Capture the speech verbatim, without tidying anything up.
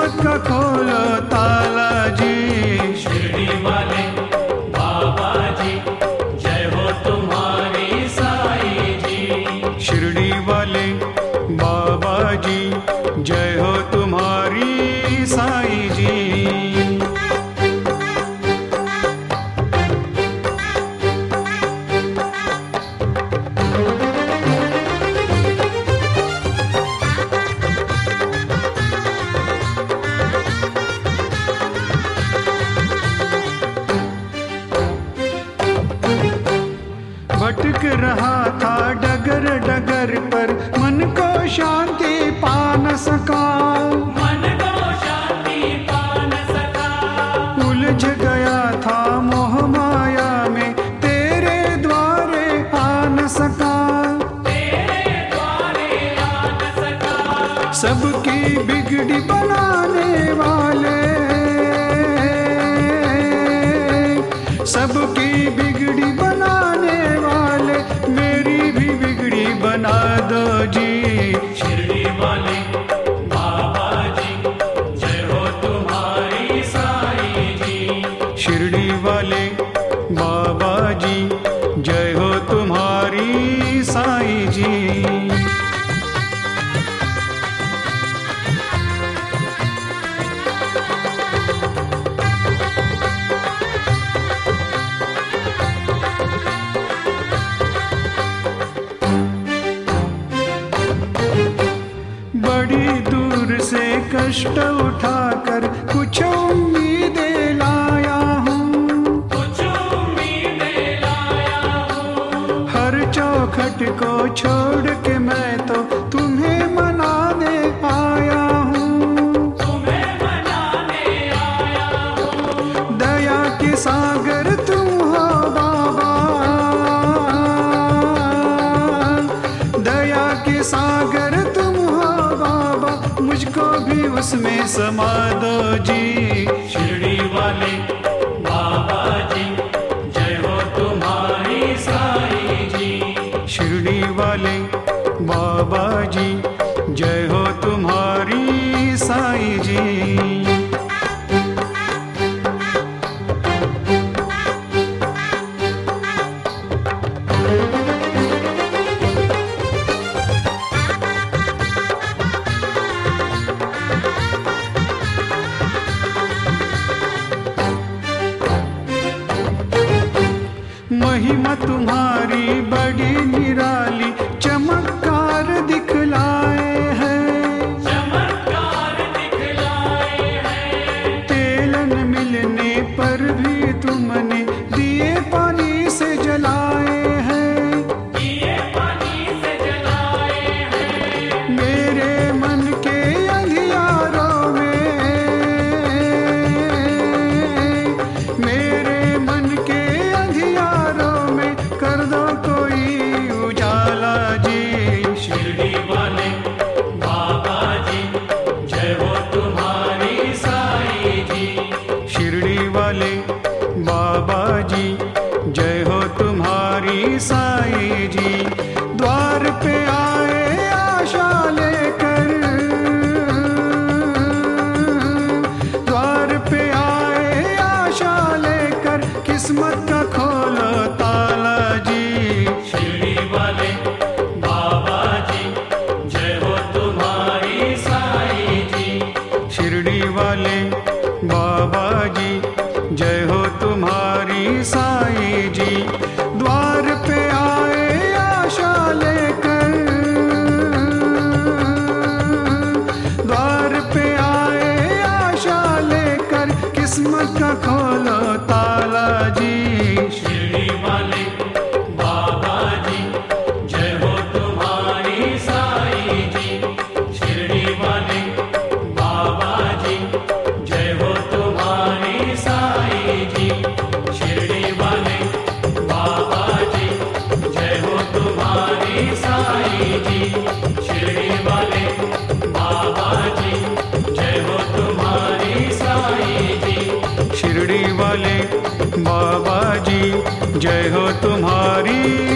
किस्मत का खोलो ताला जी। शिरडी वाले बाबा जी जय हो तुम्हारी साईं जी। शिरडी वाले बाबा जी जय हो तुम्हारी साईं जी। भटक रहा था डगर डगर पर मन को शांति पा न सका। मन को शांति पा न सका। उलझ गया था मोह माया में तेरे द्वारे आ न सका। तेरे द्वारे आ न सका। सबकी बिगड़ी बनाने वाले, सबकी बिगड़ी बनाने वाले मेरी भी बिगड़ी बना दो जी। शिरडी वाले बाबा जी जय हो तुम्हारी साईं जी। शिरडी वाले बाबा जी जय हो तुम्हारी साईं जी। बड़ी दूर से कष्ट उठाकर कुछ उम्मीदें लाया हूँ। कुछ उम्मीदें लाया हूँ। हर चौखट को छोड़ के मैं तो तुम्हें मनाने आया हूँ। तुम्हें मनाने आया हूँ। दया के सागर तुम हो बाबा, दया के सागर तुम हो बाबा, मुझको भी उसमें समा दो जी। शिरडी वाले बाबा जी जय हो तुम्हारी साईं जी। शिरडी वाले बाबा जी जय हो तुम्हारी साईं जी। महिमा तुम्हारी बड़ी निराली चमत्कार दिखलाए हैं। चमत्कार दिखलाए हैं। तेलन मिलने पर भी तुमने दिए पानी से जलाए हैं। दिए पानी से जलाए हैं। मेरे मन के अंधियारों में, मेरे मन के अंधियारों में कर दो कोई उजाला जी। शिरडी वाले बाबा जी जय हो तुम्हारी साईं जी। शिरडी वाले बाबा जी जय हो तुम्हारी साईं जी। द्वार पे आए आशा लेकर, द्वार पे आए आशा लेकर किस्मत का खोलो ताला जी। शिरडी वाले बाबा जी जय हो तुम्हारी साईं जी। शिरडी वाले बाबा जी जय हो तुम्हारी साईं जी। द्वार पे आए आशा लेकर, द्वार पे आए आशा लेकर किस्मत का खोलो ताला जी। शिरडी वाले बाबा जी जय हो तुम्हारी साईं जी। शिरडी वाले बाबा जी जय हो तुम्हारी साईं जी। शिरडी वाले बाबा जी जय हो तुम्हारी साईं जी। शिरडी वाले बाबा जी जय हो तुम्हारी साईं जी। शिरडी वाले बाबा जी जय हो तुम्हारी